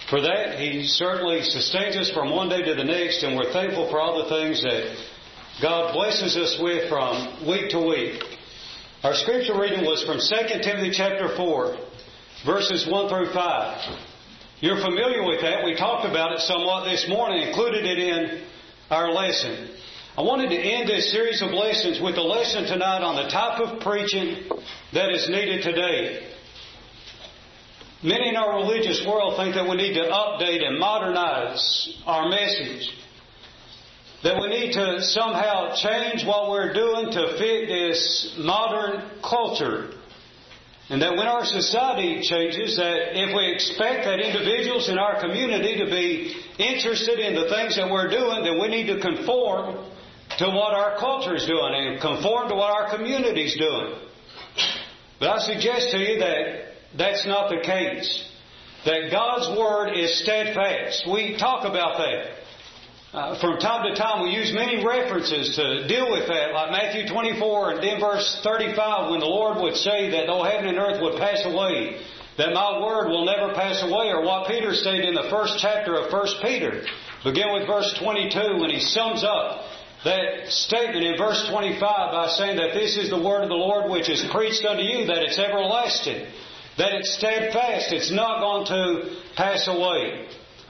for that. He certainly sustains us from one day to the next, and we're thankful for all the things that God blesses us with from week to week. Our scripture reading was from 2 Timothy chapter 4, verses 1 through 5. You're familiar with that. We talked about it somewhat this morning, included it in our lesson. I wanted to end this series of lessons with a lesson tonight on the type of preaching that is needed today. Many in our religious world think that we need to update and modernize our message. That we need to somehow change what we're doing to fit this modern culture. And that when our society changes, that if we expect that individuals in our community to be interested in the things that we're doing, then we need to conform to what our culture is doing and conform to what our community is doing. But I suggest to you that that's not the case. That God's Word is steadfast. We talk about that. From time to time we use many references to deal with that, like Matthew 24 and then verse 35, when the Lord would say that though heaven and earth would pass away, that my word will never pass away, or what Peter stated in the first chapter of 1 Peter. Begin with verse 22 when he sums up that statement in verse 25 by saying that this is the word of the Lord which is preached unto you, that it's everlasting, that it's steadfast, it's not going to pass away.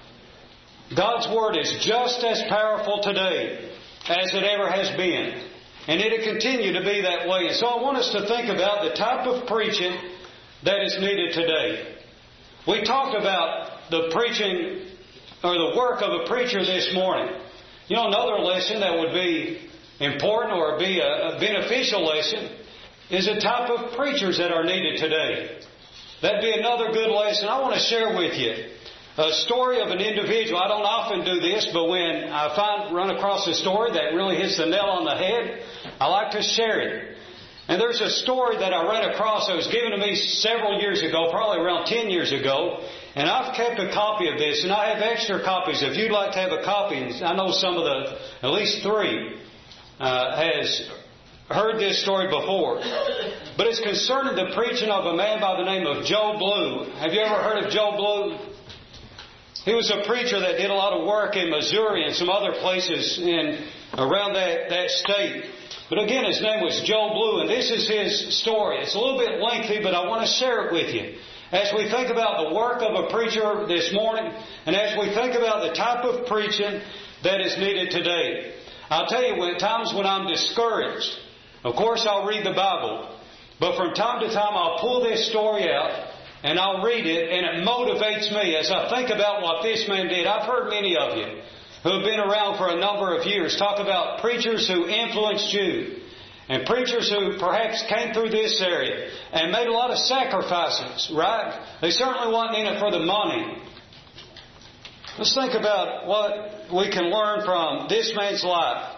God's Word is just as powerful today as it ever has been. And it'll continue to be that way. And so I want us to think about the type of preaching that is needed today. We talked about the preaching or the work of a preacher this morning. You know, another lesson that would be important or be a beneficial lesson is the type of preachers that are needed today. That'd be another good lesson. I want to share with you a story of an individual. I don't often do this, but when I run across a story that really hits the nail on the head, I like to share it. And there's a story that I ran across that was given to me several years ago, probably around 10 years ago, and I've kept a copy of this, and I have extra copies. If you'd like to have a copy, I know some of at least three, has heard this story before. But it's concerning the preaching of a man by the name of Joe Blue. Have you ever heard of Joe Blue? He was a preacher that did a lot of work in Missouri and some other places around that state. But again, his name was Joe Blue, and this is his story. It's a little bit lengthy, but I want to share it with you. As we think about the work of a preacher this morning, and as we think about the type of preaching that is needed today. I'll tell you, at times when I'm discouraged, of course I'll read the Bible, but from time to time I'll pull this story out, and I'll read it, and it motivates me as I think about what this man did. I've heard many of you who have been around for a number of years talk about preachers who influenced you, and preachers who perhaps came through this area and made a lot of sacrifices, right? They certainly weren't in it for the money. Let's think about what we can learn from this man's life.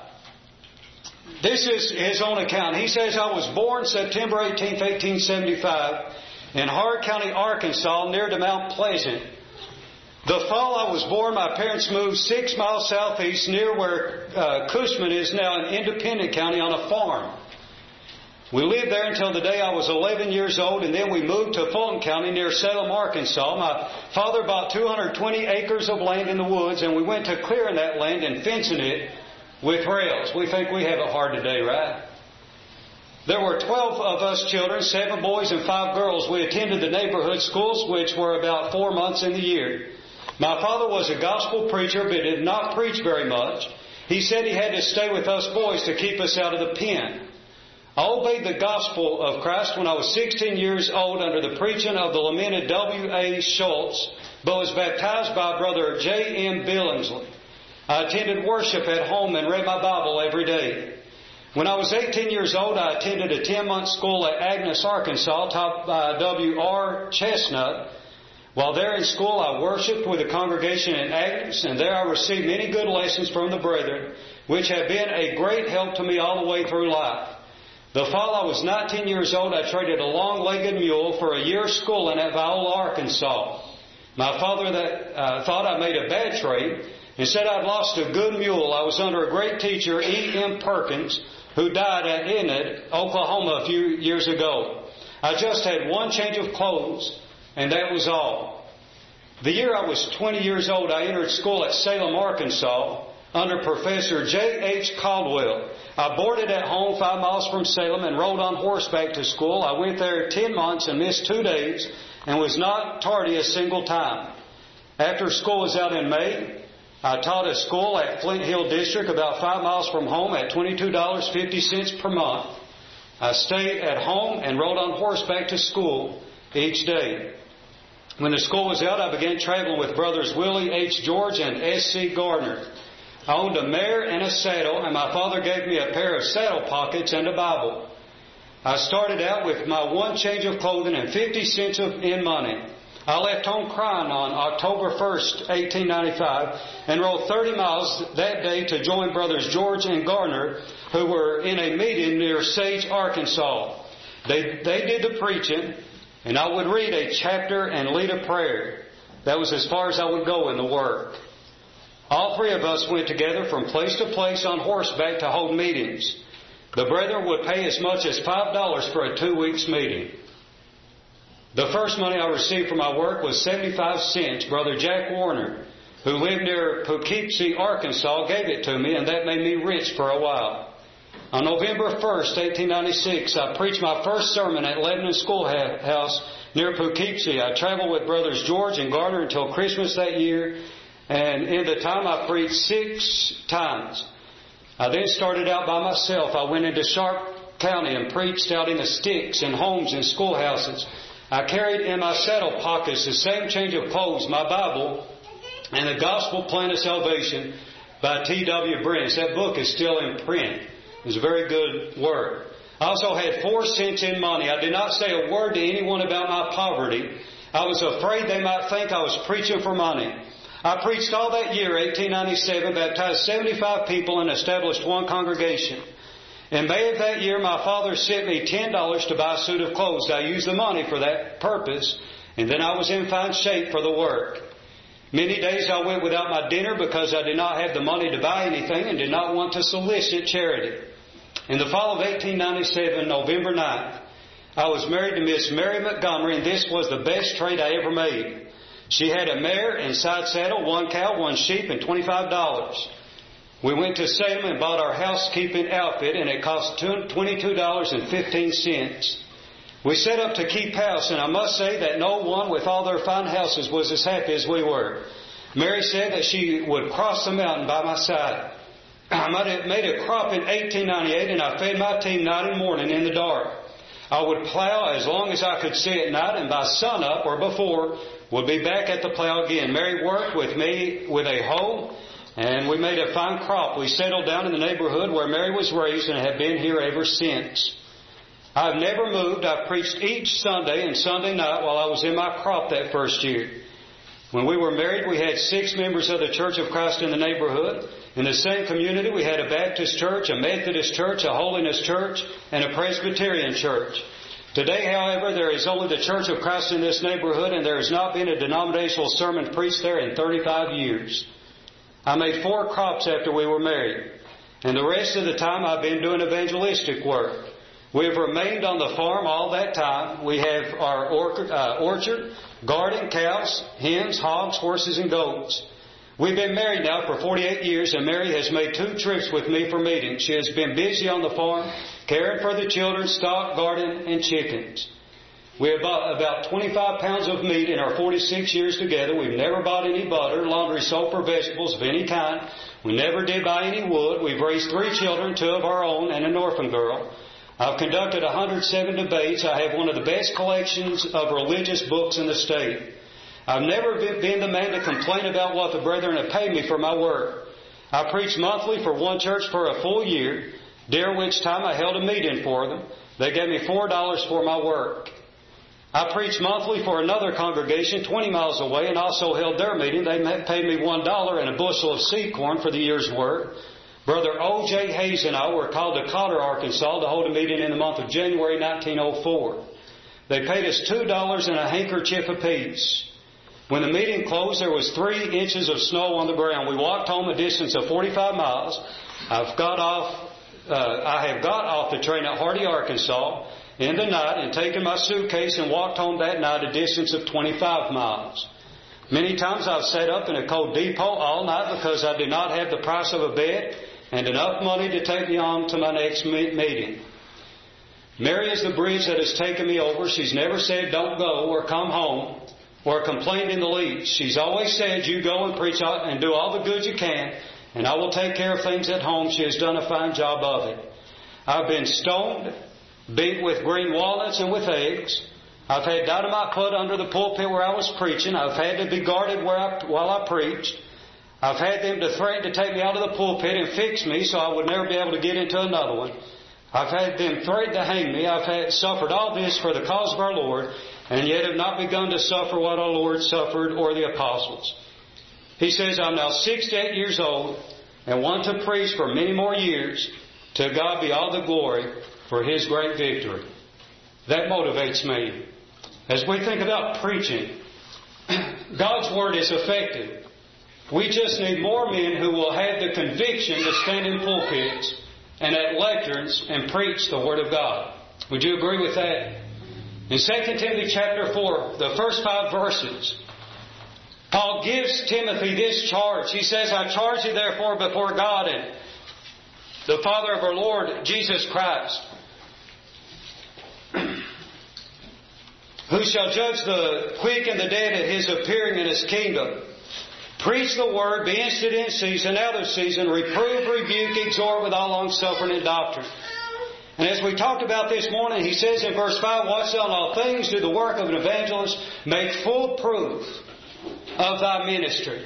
This is his own account. He says, I was born September 18th, 1875, in Hart County, Arkansas, near to Mount Pleasant. The fall I was born, my parents moved 6 miles southeast near where Cushman is now in Independent County on a farm. We lived there until the day I was 11 years old, and then we moved to Fulton County near Salem, Arkansas. My father bought 220 acres of land in the woods, and we went to clearing that land and fencing it with rails. We think we have it hard today, right? There were 12 of us children, 7 boys and 5 girls. We attended the neighborhood schools, which were about 4 months in the year. My father was a gospel preacher, but did not preach very much. He said he had to stay with us boys to keep us out of the pen. I obeyed the gospel of Christ when I was 16 years old under the preaching of the lamented W.A. Schultz, but was baptized by Brother J.M. Billingsley. I attended worship at home and read my Bible every day. When I was 18 years old, I attended a 10-month school at Agnes, Arkansas, taught by W.R. Chestnut. While there in school, I worshipped with a congregation in Agnes, and there I received many good lessons from the brethren, which have been a great help to me all the way through life. The fall I was 19 years old, I traded a long-legged mule for a year's schooling at Viola, Arkansas. My father thought I made a bad trade and said I'd lost a good mule. I was under a great teacher, E.M. Perkins, who died at Enid, Oklahoma a few years ago. I just had one change of clothes, and that was all. The year I was 20 years old, I entered school at Salem, Arkansas, under Professor J.H. Caldwell. I boarded at home 5 miles from Salem and rode on horseback to school. I went there 10 months and missed 2 days and was not tardy a single time. After school was out in May, I taught a school at Flint Hill District about 5 miles from home at $22.50 per month. I stayed at home and rode on horseback to school each day. When the school was out, I began traveling with brothers Willie H. George and S.C. Gardner. I owned a mare and a saddle, and my father gave me a pair of saddle pockets and a Bible. I started out with my one change of clothing and 50 cents in money. I left home crying on October 1st, 1895, and rode 30 miles that day to join brothers George and Gardner, who were in a meeting near Sage, Arkansas. They did the preaching, and I would read a chapter and lead a prayer. That was as far as I would go in the work. All three of us went together from place to place on horseback to hold meetings. The brethren would pay as much as $5 for a 2 weeks meeting. The first money I received for my work was 75 cents. Brother Jack Warner, who lived near Poughkeepsie, Arkansas, gave it to me, and that made me rich for a while. On November 1st, 1896, I preached my first sermon at Lebanon Schoolhouse near Poughkeepsie. I traveled with brothers George and Gardner until Christmas that year, and in the time I preached 6 times. I then started out by myself. I went into Sharp County and preached out in the sticks and homes and schoolhouses. I carried in my saddle pockets the same change of clothes, my Bible, and the Gospel Plan of Salvation by T.W. Brents. That book is still in print. It's a very good work. I also had 4 cents in money. I did not say a word to anyone about my poverty. I was afraid they might think I was preaching for money. I preached all that year, 1897, baptized 75 people and established one congregation. In May of that year, my father sent me $10 to buy a suit of clothes. I used the money for that purpose, and then I was in fine shape for the work. Many days I went without my dinner because I did not have the money to buy anything and did not want to solicit charity. In the fall of 1897, November 9th, I was married to Miss Mary Montgomery, and this was the best trade I ever made. She had a mare and side saddle, 1 cow, 1 sheep, and $25. We went to Salem and bought our housekeeping outfit, and it cost $22.15. We set up to keep house, and I must say that no one with all their fine houses was as happy as we were. Mary said that she would cross the mountain by my side. I made a crop in 1898, and I fed my team night and morning in the dark. I would plow as long as I could see at night, and by sunup or before would be back at the plow again. Mary worked with me with a hoe, and we made a fine crop. We settled down in the neighborhood where Mary was raised and have been here ever since. I've never moved. I've preached each Sunday and Sunday night while I was in my crop that first year. When we were married, we had 6 members of the Church of Christ in the neighborhood. In the same community, we had a Baptist church, a Methodist church, a Holiness church, and a Presbyterian church. Today, however, there is only the Church of Christ in this neighborhood, and there has not been a denominational sermon preached there in 35 years. I made 4 crops after we were married, and the rest of the time I've been doing evangelistic work. We have remained on the farm all that time. We have our orchard, garden, cows, hens, hogs, horses, and goats. We've been married now for 48 years, and Mary has made 2 trips with me for meetings. She has been busy on the farm, caring for the children, stock, garden, and chickens. We have bought about 25 pounds of meat in our 46 years together. We've never bought any butter, laundry soap, or vegetables of any kind. We never did buy any wood. We've raised 3 children, 2 of our own, and an orphan girl. I've conducted 107 debates. I have one of the best collections of religious books in the state. I've never been the man to complain about what the brethren have paid me for my work. I preached monthly for one church for a full year, during which time I held a meeting for them. They gave me $4 for my work. I preached monthly for another congregation 20 miles away and also held their meeting. They paid me $1 and a bushel of seed corn for the year's work. Brother O.J. Hayes and I were called to Cotter, Arkansas to hold a meeting in the month of January 1904. They paid us $2 and a handkerchief apiece. When the meeting closed, there was 3 inches of snow on the ground. We walked home a distance of 45 miles. I have got off the train at Hardy, Arkansas in the night and taken my suitcase and walked home that night a distance of 25 miles. Many times I've sat up in a cold depot all night because I did not have the price of a bed and enough money to take me on to my next meeting. Mary is the bridge that has taken me over. She's never said, don't go or come home or complained in the least. She's always said, you go and preach out and do all the good you can, and I will take care of things at home. She has done a fine job of it. I've been stoned, beat with green walnuts and with eggs. I've had dynamite put under the pulpit where I was preaching. I've had to be guarded while I preached. I've had them to threaten to take me out of the pulpit and fix me so I would never be able to get into another one. I've had them threaten to hang me. I've suffered all this for the cause of our Lord, and yet have not begun to suffer what our Lord suffered or the apostles. He says, I'm now 68 years old and want to preach for many more years. To God be all the glory for His great victory. That motivates me. As we think about preaching, God's Word is effective. We just need more men who will have the conviction to stand in pulpits and at lecterns and preach the Word of God. Would you agree with that? In 2 Timothy chapter 4, the first 5 verses, Paul gives Timothy this charge. He says, I charge you therefore before God and the Father of our Lord Jesus Christ, who shall judge the quick and the dead at His appearing in His kingdom. Preach the word, be instant in season, out of season, reprove, rebuke, exhort with all longsuffering and doctrine. And as we talked about this morning, he says in verse 5, Watch thou in all things, do the work of an evangelist, make full proof of thy ministry.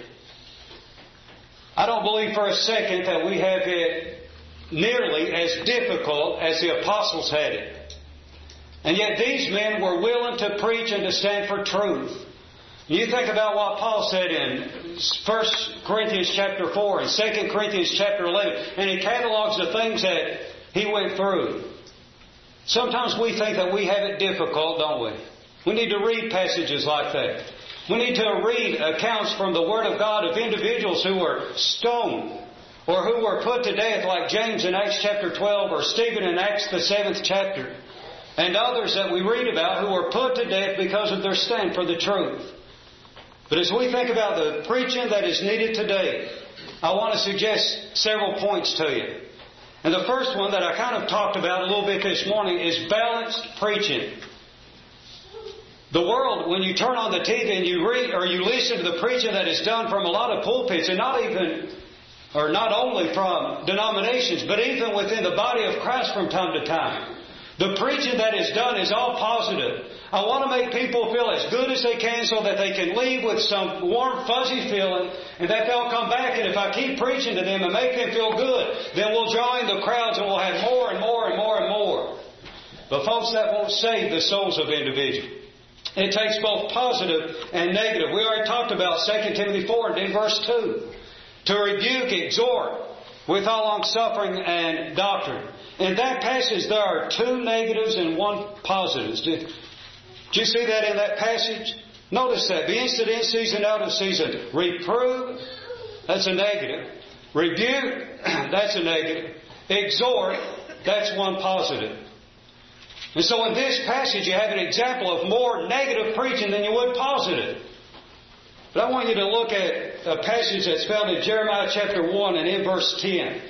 I don't believe for a second that we have it nearly as difficult as the apostles had it. And yet these men were willing to preach and to stand for truth. You think about what Paul said in 1 Corinthians chapter 4 and 2 Corinthians chapter 11, and he catalogs the things that he went through. Sometimes we think that we have it difficult, don't we? We need to read passages like that. We need to read accounts from the Word of God of individuals who were stoned or who were put to death, like James in Acts chapter 12 or Stephen in Acts the 7th chapter, and others that we read about who were put to death because of their stand for the truth. But as we think about the preaching that is needed today, I want to suggest several points to you. And the first one that I kind of talked about a little bit this morning is balanced preaching. The world, when you turn on the TV and you read or you listen to the preaching that is done from a lot of pulpits, and not only from denominations, but even within the body of Christ from time to time, the preaching that is done is all positive. I want to make people feel as good as they can so that they can leave with some warm, fuzzy feeling and that they'll come back, and if I keep preaching to them and make them feel good, then we'll join the crowds and we'll have more and more and more and more. But folks, that won't save the souls of individuals. It takes both positive and negative. We already talked about 2 Timothy 4 and in verse 2. To rebuke, exhort with all longsuffering and doctrine. In that passage, there are 2 negatives and 1 positive. Did you see that in that passage? Notice that. Be instant in season, out of season. Reprove, that's a negative. Rebuke, that's a negative. Exhort, that's 1 positive. And so in this passage, you have an example of more negative preaching than you would positive. But I want you to look at a passage that's found in Jeremiah chapter 1 and in verse 10.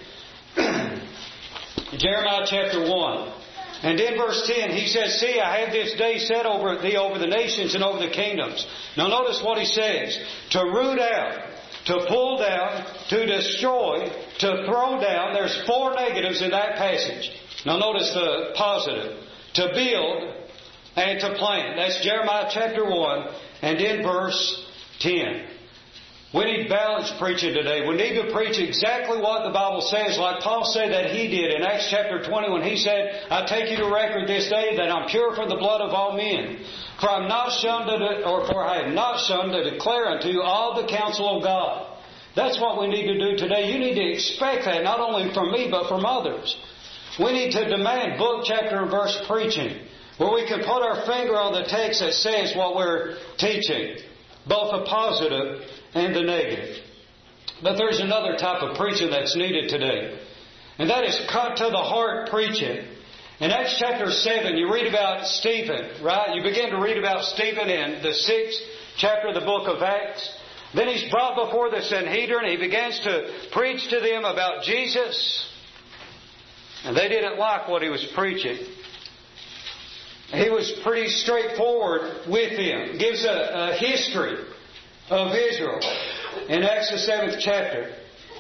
Jeremiah chapter 1. And in verse 10, he says, See, I have this day set over thee over the nations and over the kingdoms. Now notice what he says. To root out, to pull down, to destroy, to throw down. There's 4 negatives in that passage. Now notice the positive. To build and to plant. That's Jeremiah chapter 1 and in verse 10. We need balanced preaching today. We need to preach exactly what the Bible says, like Paul said that he did in Acts chapter 20 when he said, I take you to record this day that I'm pure from the blood of all men. For I have not shunned to declare unto you all the counsel of God. That's what we need to do today. You need to expect that not only from me but from others. We need to demand book, chapter, and verse preaching, where we can put our finger on the text that says what we're teaching, both the positive and the negative. But there's another type of preaching that's needed today, and that is cut to the heart preaching. In Acts chapter 7, you read about Stephen, right? You begin to read about Stephen in the 6th chapter of the book of Acts. Then he's brought before the Sanhedrin. He begins to preach to them about Jesus. And they didn't like what he was preaching. He was pretty straightforward with them. Gives a history of Israel in Acts the 7th chapter.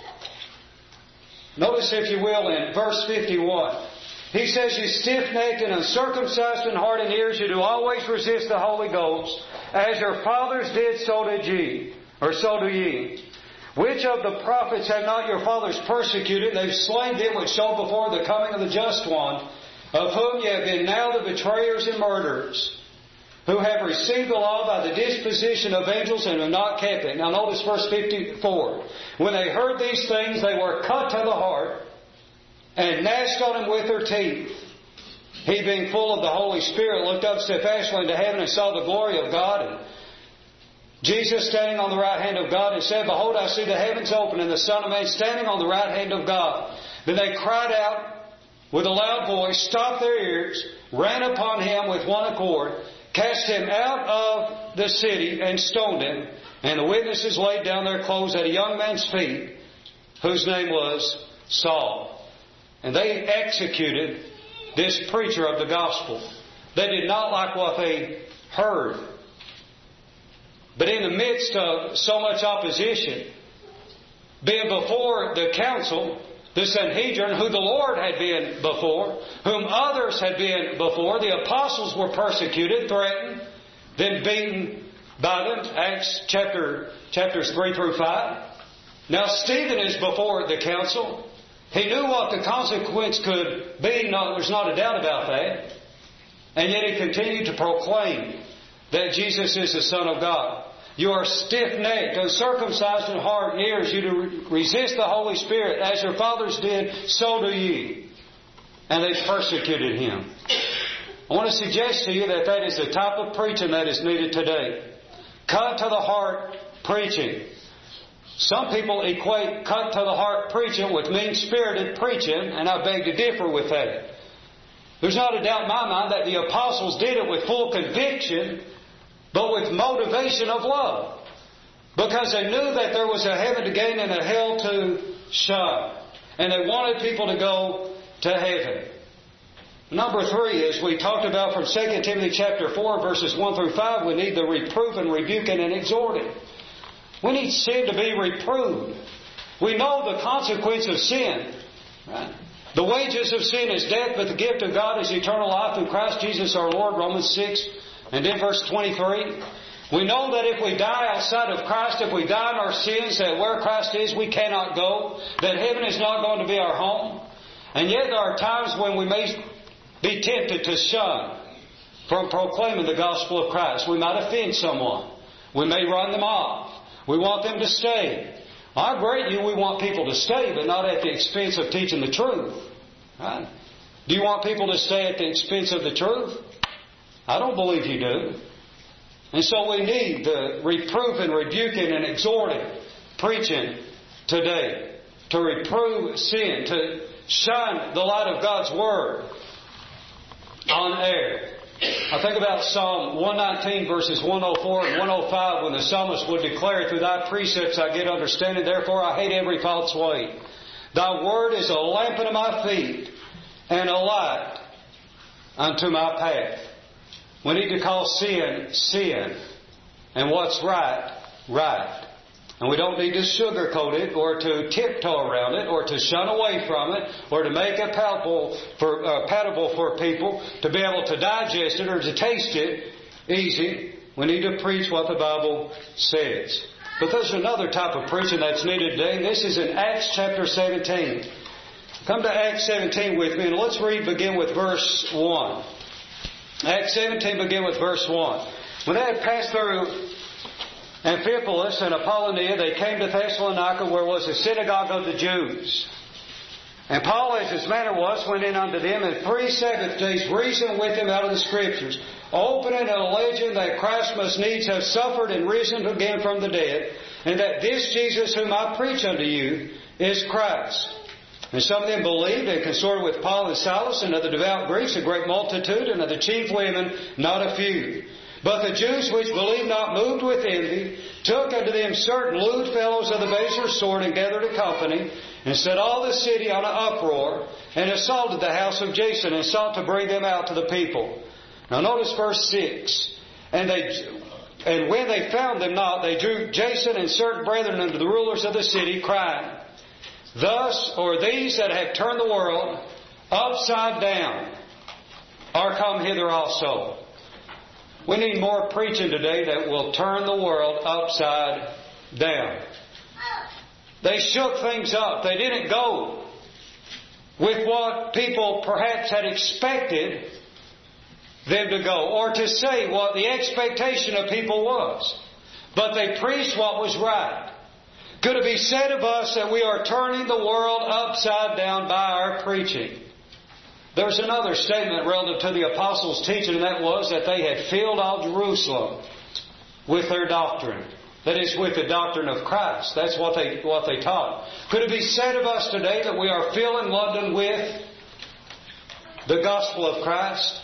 Notice, if you will, in verse 51. He says, "You stiff-necked and uncircumcised in heart and ears, you do always resist the Holy Ghost. As your fathers did, so did ye, or so do ye. Which of the prophets have not your fathers persecuted? They've slain them which showed before the coming of the Just One, of whom ye have been now the betrayers and murderers, who have received the law by the disposition of angels and have not kept it." Now notice verse 54. "When they heard these things, they were cut to the heart, and gnashed on him with their teeth. He, being full of the Holy Spirit, looked up steadfastly into heaven and saw the glory of God, and Jesus standing on the right hand of God, and said, Behold, I see the heavens open, and the Son of Man standing on the right hand of God. Then they cried out with a loud voice, stopped their ears, ran upon him with one accord, cast him out of the city, and stoned him. And the witnesses laid down their clothes at a young man's feet, whose name was Saul. And they executed this preacher of the gospel. They did not like what they heard. But in the midst of so much opposition, being before the council, the Sanhedrin, who the Lord had been before, whom others had been before, the apostles were persecuted, threatened, then beaten by them. Acts chapters 3 through 5. Now Stephen is before the council. He knew what the consequence could be. There's not a doubt about that. And yet he continued to proclaim that Jesus is the Son of God. You are stiff-necked, uncircumcised in heart and ears. You do resist the Holy Spirit. As your fathers did, so do ye. And they persecuted him. I want to suggest to you that that is the type of preaching that is needed today. Cut to the heart preaching. Some people equate cut to the heart preaching with mean-spirited preaching, and I beg to differ with that. There's not a doubt in my mind that the apostles did it with full conviction, but with motivation of love. Because they knew that there was a heaven to gain and a hell to shun. And they wanted people to go to heaven. Number 3, as we talked about from 2 Timothy chapter 4, verses 1 through 5, we need the reproving, rebuking, and exhorting. We need sin to be reproved. We know the consequence of sin. Right? The wages of sin is death, but the gift of God is eternal life through Christ Jesus our Lord, Romans 6. And then verse 23. We know that if we die outside of Christ, if we die in our sins, that where Christ is, we cannot go. That heaven is not going to be our home. And yet there are times when we may be tempted to shun from proclaiming the gospel of Christ. We might offend someone. We may run them off. We want them to stay. I grant you, we want people to stay, but not at the expense of teaching the truth. Right? Do you want people to stay at the expense of the truth? I don't believe you do. And so we need the reproving, rebuking, and exhorting, preaching today. To reprove sin, to shine the light of God's Word on air. I think about Psalm 119 verses 104 and 105 when the psalmist would declare, through thy precepts I get understanding, therefore I hate every false way. Thy word is a lamp unto my feet and a light unto my path. We need to call sin, sin. And what's right, right. And we don't need to sugarcoat it or to tiptoe around it or to shun away from it or to make it palatable for people to be able to digest it or to taste it easy. We need to preach what the Bible says. But there's another type of preaching that's needed today. This is in Acts chapter 17. Come to Acts 17 with me and let's begin with verse 1. Acts 17, begin with verse 1. When they had passed through Amphipolis and Apollonia, they came to Thessalonica, where was the synagogue of the Jews. And Paul, as his manner was, went in unto them, and 3 Sabbath days reasoned with them out of the Scriptures, opening and alleging that Christ must needs have suffered and risen again from the dead, and that this Jesus whom I preach unto you is Christ. And some of them believed and consorted with Paul and Silas, and of the devout Greeks a great multitude, and of the chief women not a few. But the Jews which believed not, moved with envy, took unto them certain lewd fellows of the Bezer's sword, and gathered a company, and set all the city on an uproar, and assaulted the house of Jason, and sought to bring them out to the people. Now notice verse 6. And when they found them not, they drew Jason and certain brethren unto the rulers of the city, crying, Thus, or these that have turned the world upside down are come hither also. We need more preaching today that will turn the world upside down. They shook things up. They didn't go with what people perhaps had expected them to go, or to say what the expectation of people was. But they preached what was right. Could it be said of us that we are turning the world upside down by our preaching? There's another statement relative to the apostles' teaching, and that was that they had filled all Jerusalem with their doctrine. That is, with the doctrine of Christ. That's what they taught. Could it be said of us today that we are filling London with the gospel of Christ?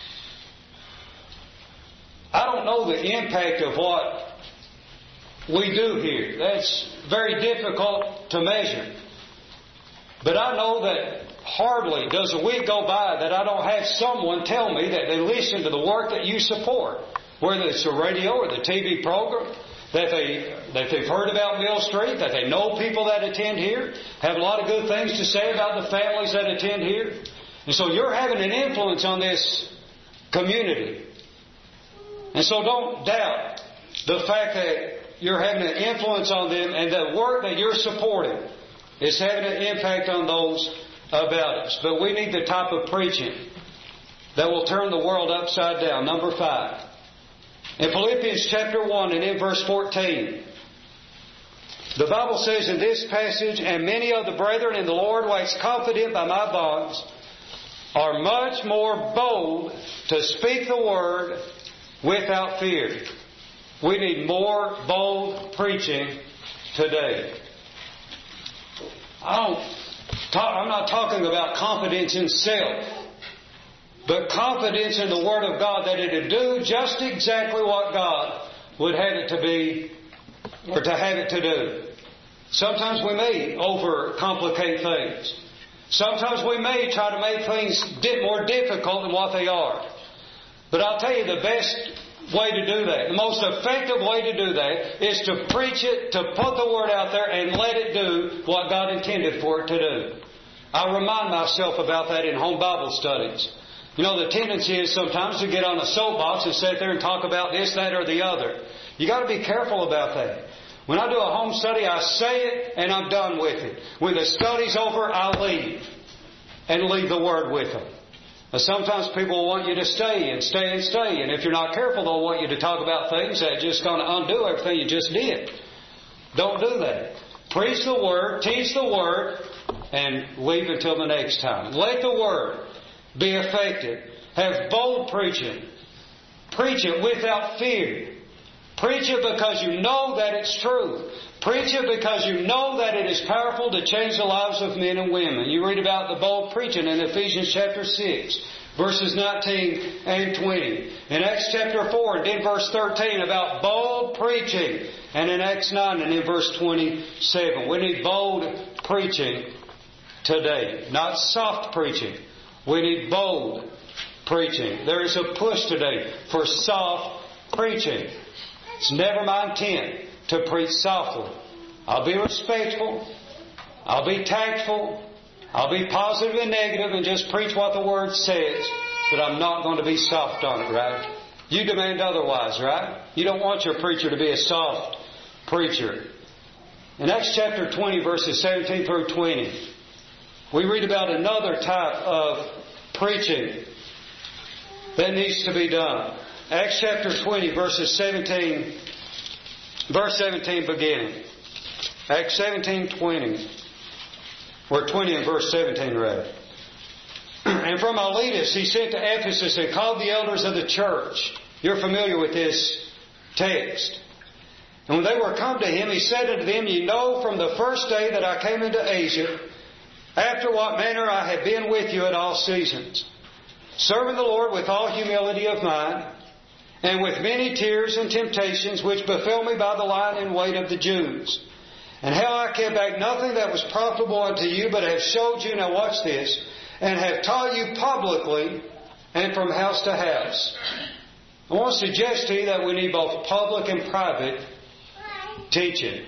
I don't know the impact of what we do here. That's very difficult to measure. But I know that hardly does a week go by that I don't have someone tell me that they listen to the work that you support. Whether it's the radio or the TV program, that they've heard about Mill Street, that they know people that attend here, have a lot of good things to say about the families that attend here. And so you're having an influence on this community. And so don't doubt the fact that you're having an influence on them, and the work that you're supporting is having an impact on those about us. But we need the type of preaching that will turn the world upside down. Number 5. In Philippians chapter 1 and in verse 14, the Bible says in this passage, And many of the brethren in the Lord, wax confident by my bonds, are much more bold to speak the word without fear. We need more bold preaching today. I'm not talking about confidence in self, but confidence in the Word of God that it would do just exactly what God would have it to be, or to have it to do. Sometimes we may overcomplicate things. Sometimes we may try to make things more difficult than what they are. But I'll tell you the best way to do that, the most effective way to do that, is to preach it, to put the Word out there and let it do what God intended for it to do. I remind myself about that in home Bible studies. You know, the tendency is sometimes to get on a soapbox and sit there and talk about this, that, or the other. You got to be careful about that. When I do a home study, I say it and I'm done with it. When the study's over, I leave and leave the Word with them. Now, sometimes people want you to stay and stay and stay, and if you're not careful, they'll want you to talk about things that are just going to undo everything you just did. Don't do that. Preach the Word, teach the Word, and leave until the next time. Let the Word be effective. Have bold preaching. Preach it without fear. Preach it because you know that it's true. Preach it because you know that it is powerful to change the lives of men and women. You read about the bold preaching in Ephesians chapter 6, verses 19 and 20. In Acts chapter 4 and in verse 13 about bold preaching. And in Acts 9 and in verse 27. We need bold preaching today. Not soft preaching. We need bold preaching. There is a push today for soft preaching. It's never my intent to preach softly. I'll be respectful. I'll be tactful. I'll be positive and negative and just preach what the Word says. But I'm not going to be soft on it, right? You demand otherwise, right? You don't want your preacher to be a soft preacher. In Acts chapter 20, verses 17 through 20, we read about another type of preaching that needs to be done. Acts chapter 20, verse 17 beginning. Acts 17:20. Or 20 and verse 17 rather. And from Miletus he sent to Ephesus and called the elders of the church. You're familiar with this text. And when they were come to him, he said unto them, Ye know from the first day that I came into Asia, after what manner I have been with you at all seasons, serving the Lord with all humility of mind, and with many tears and temptations which befell me by the lying in wait of the Jews. And how I kept back nothing that was profitable unto you, but have showed you," now watch this, "and have taught you publicly and from house to house." I want to suggest to you that we need both public and private teaching.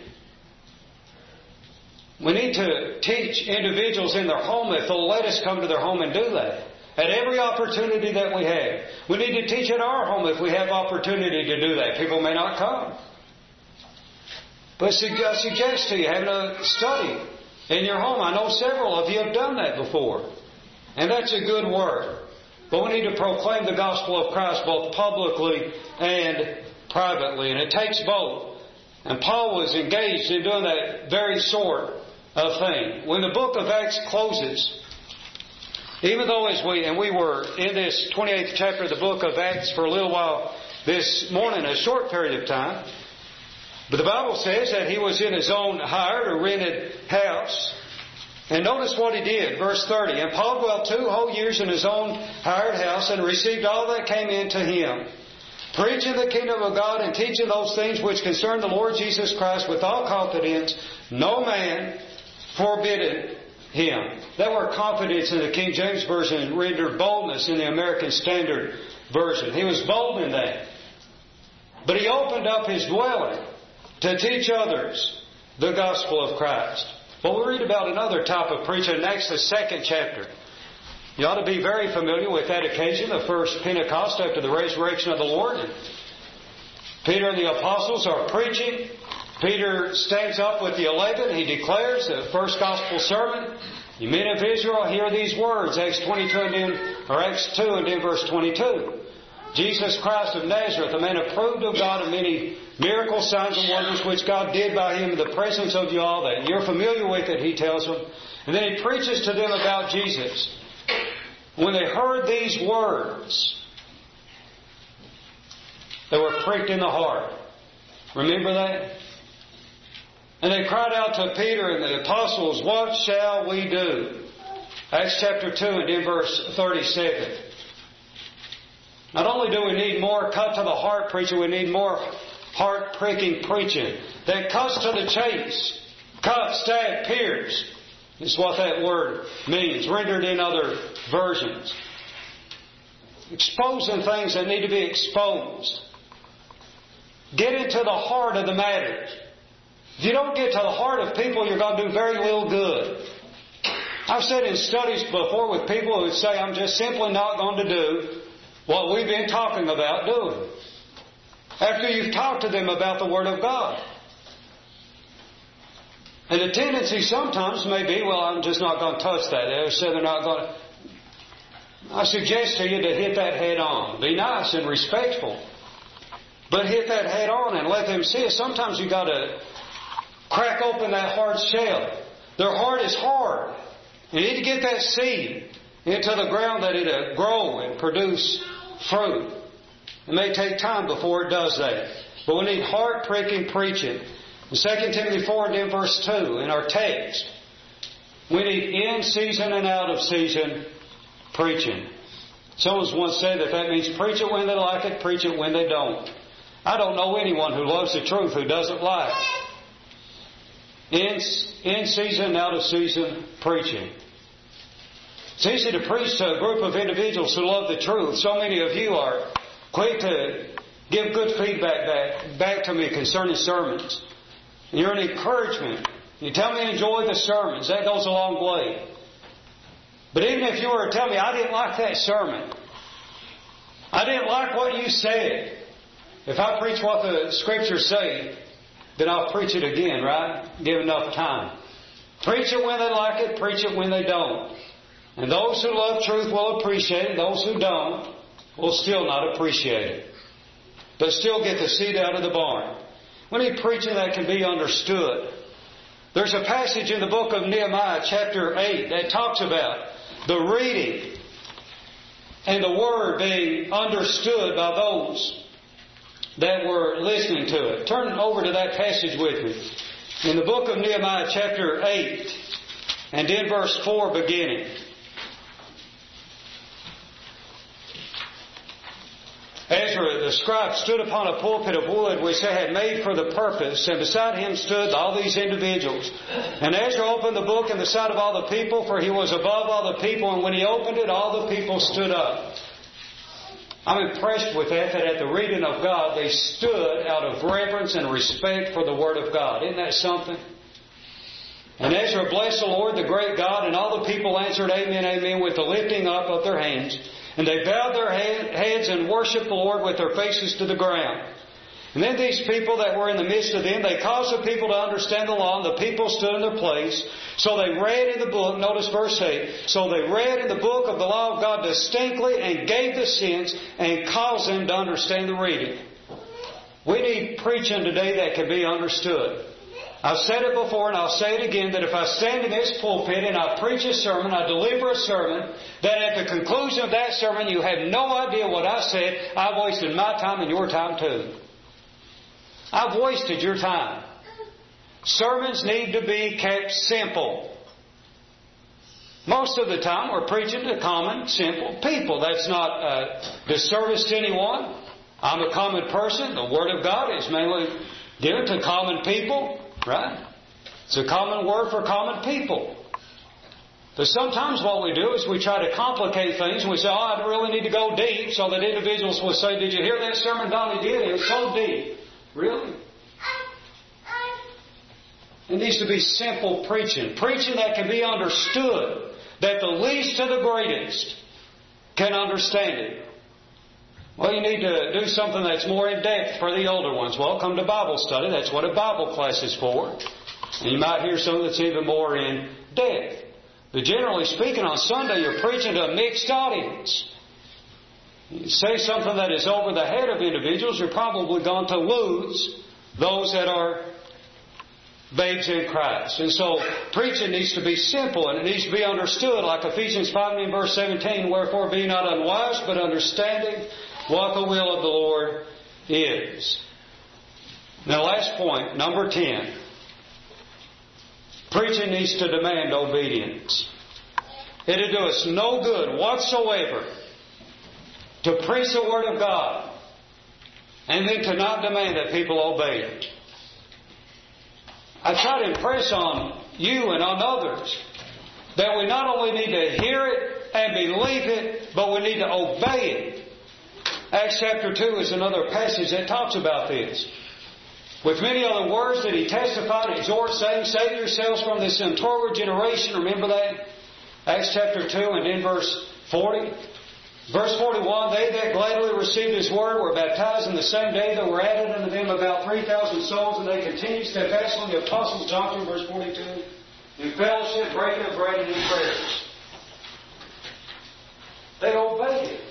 We need to teach individuals in their home if they'll let us come to their home and do that. At every opportunity that we have. We need to teach at our home if we have opportunity to do that. People may not come. But I suggest to you having a study in your home. I know several of you have done that before. And that's a good word. But we need to proclaim the gospel of Christ both publicly and privately. And it takes both. And Paul was engaged in doing that very sort of thing. When the book of Acts closes, even though we were in this 28th chapter of the book of Acts for a little while this morning, a short period of time, but the Bible says that he was in his own hired or rented house. And notice what he did, verse 30. "And Paul dwelt 2 whole years in his own hired house and received all that came in to him, preaching the kingdom of God and teaching those things which concern the Lord Jesus Christ with all confidence, no man forbidden him." That word confidence in the King James Version rendered boldness in the American Standard Version. He was bold in that. But he opened up his dwelling to teach others the gospel of Christ. Well, we read about another type of preacher in Acts, the 2nd chapter. You ought to be very familiar with that occasion, the first Pentecost after the resurrection of the Lord. Peter and the apostles are preaching. Peter stands up with the 11. He declares the first gospel sermon. "You men of Israel, hear these words." Acts 22 Acts 2 and then verse 22. "Jesus Christ of Nazareth, a man approved of God of many miracle signs and wonders which God did by him in the presence of you all." That you're familiar with it, he tells them. And then he preaches to them about Jesus. When they heard these words, they were pricked in the heart. Remember that? And they cried out to Peter and the apostles, "What shall we do?" Acts chapter 2 and in verse 37. Not only do we need more cut to the heart preaching, we need more heart-pricking preaching that cuts to the chase. Cut, stab, pierce is what that word means, rendered in other versions. Exposing things that need to be exposed. Get into the heart of the matter. If you don't get to the heart of people, you're going to do very little good. I've said in studies before with people who say, "I'm just simply not going to do what we've been talking about doing." After you've talked to them about the Word of God. And the tendency sometimes may be, "Well, I'm just not going to touch that." They say they're not going to. I suggest to you to hit that head on. Be nice and respectful. But hit that head on and let them see it. Sometimes you've got to crack open that hard shell. Their heart is hard. You need to get that seed into the ground that it'll grow and produce fruit. It may take time before it does that. But we need heart-pricking preaching. In 2 Timothy 4 and in verse 2 in our text, we need in season and out of season preaching. Someone once said that means preach it when they like it, preach it when they don't. I don't know anyone who loves the truth who doesn't like in season, out of season preaching. It's easy to preach to a group of individuals who love the truth. So many of you are quick to give good feedback back to me concerning sermons. You're an encouragement. You tell me enjoy the sermons. That goes a long way. But even if you were to tell me, "I didn't like that sermon. I didn't like what you said." If I preach what the Scriptures say, then I'll preach it again, right? Give enough time. Preach it when they like it, preach it when they don't. And those who love truth will appreciate it. Those who don't will still not appreciate it. But still get the seed out of the barn. We need preaching that can be understood. There's a passage in the book of Nehemiah, chapter 8, that talks about the reading and the Word being understood by those that were listening to it. Turn over to that passage with me. In the book of Nehemiah, chapter 8, and in verse 4 beginning. Ezra, the scribe stood upon a pulpit of wood which they had made for the purpose, and beside him stood all these individuals. And Ezra opened the book in the sight of all the people, for he was above all the people, and when he opened it, all the people stood up. I'm impressed with that at the reading of God, they stood out of reverence and respect for the Word of God. Isn't that something? And Ezra blessed the Lord, the great God, and all the people answered, Amen, Amen, with the lifting up of their hands. And they bowed their heads and worshipped the Lord with their faces to the ground. And then these people that were in the midst of them, they caused the people to understand the law, and the people stood in their place. So they read in the book, notice verse 8, so they read in the book of the law of God distinctly and gave the sense and caused them to understand the reading. We need preaching today that can be understood. I've said it before and I'll say it again, that if I stand in this pulpit and I preach a sermon, I deliver a sermon, that at the conclusion of that sermon you have no idea what I said, I've wasted my time and your time too. I've wasted your time. Sermons need to be kept simple. Most of the time we're preaching to common, simple people. That's not a disservice to anyone. I'm a common person. The Word of God is mainly given to common people. Right? It's a common word for common people. But sometimes what we do is we try to complicate things and we say, I really need to go deep, so that individuals will say, did you hear that sermon Donnie did? It was so deep. Really? It needs to be simple preaching. Preaching that can be understood, that the least to the greatest can understand it. Well, you need to do something that's more in depth for the older ones. Well, come to Bible study. That's what a Bible class is for. And you might hear something that's even more in depth. But generally speaking, on Sunday you're preaching to a mixed audience. You say something that is over the head of individuals, you're probably going to lose those that are babes in Christ. And so preaching needs to be simple and it needs to be understood, like Ephesians 5 and verse 17, wherefore be not unwise, but understanding what the will of the Lord is. Now, last point, number 10. Preaching needs to demand obedience. It'll do us no good whatsoever to preach the Word of God and then to not demand that people obey it. I try to impress on you and on others that we not only need to hear it and believe it, but we need to obey it. Acts chapter 2 is another passage that talks about this. With many other words that he testified and exhorted, saying, save yourselves from this untoward generation. Remember that? Acts chapter 2 and in verse 40. Verse 41, they that gladly received his word were baptized in the same day. There were added unto them about 3,000 souls, and they continued steadfastly in the apostles' doctrine, verse 42, in fellowship, breaking of bread, and in prayers. They obeyed it.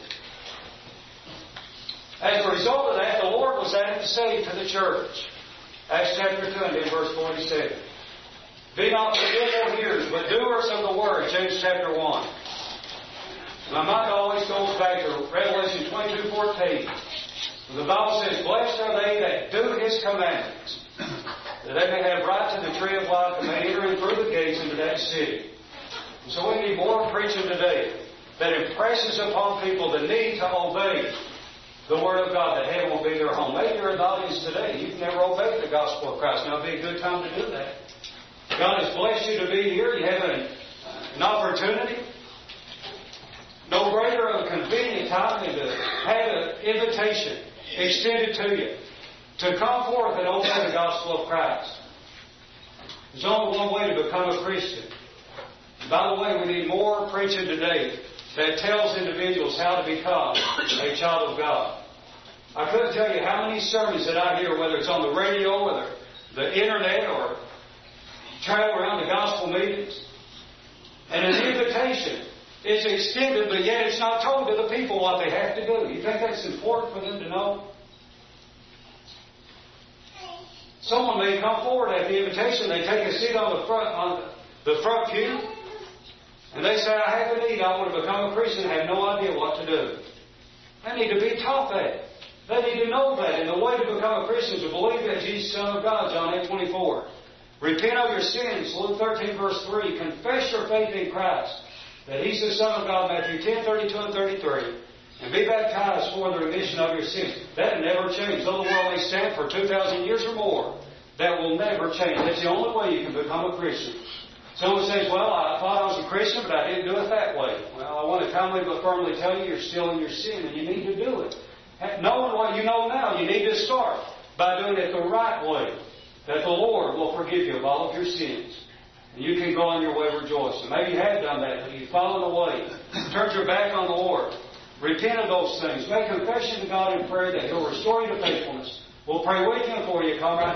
As a result of that, the Lord was added to save to the church. Acts chapter 2 and in verse 47. Be not forgetful hearers, but doers of the word, James chapter 1. My mind always goes back to Revelation 22:14. The Bible says, blessed are they that do His commandments, that they may have right to the tree of life and may enter in through the gates into that city. And so we need more preaching today that impresses upon people the need to obey the Word of God, that heaven will be their home. Maybe you're in the audience today. You've never obeyed the gospel of Christ. Now would be a good time to do that. God has blessed you to be here. You have an opportunity. No greater of a convenient time than to have an invitation extended to you to come forth and obey the gospel of Christ. There's only one way to become a Christian. And by the way, we need more preaching today that tells individuals how to become a child of God. I couldn't tell you how many sermons that I hear, whether it's on the radio, whether the internet, or travel around the gospel meetings, and an invitation is extended, but yet it's not told to the people what they have to do. You think that's important for them to know? Someone may come forward at the invitation, they take a seat on the front pew, and they say, I have a need, I want to become a Christian, I have no idea what to do. They need to be taught that. They need to know that. And the way to become a Christian is to believe that Jesus is the Son of God, John 8:24. Repent of your sins, Luke 13 verse 3. Confess your faith in Christ, that He's the Son of God, Matthew 10:32 and 33. and be baptized for the remission of your sins. That never changed. Though the world may stand for 2,000 years or more, that will never change. That's the only way you can become a Christian. Someone says, well, I thought I was a Christian, but I didn't do it that way. Well, I want to calmly but firmly tell you, you're still in your sin, and you need to do it. Knowing what you know now, you need to start by doing it the right way, that the Lord will forgive you of all of your sins. And you can go on your way rejoicing. Maybe you have done that, but you've fallen away. Turned your back on the Lord. Repent of those things. Make confession to God in prayer that He'll restore you to faithfulness. We'll pray with you and for you. Come right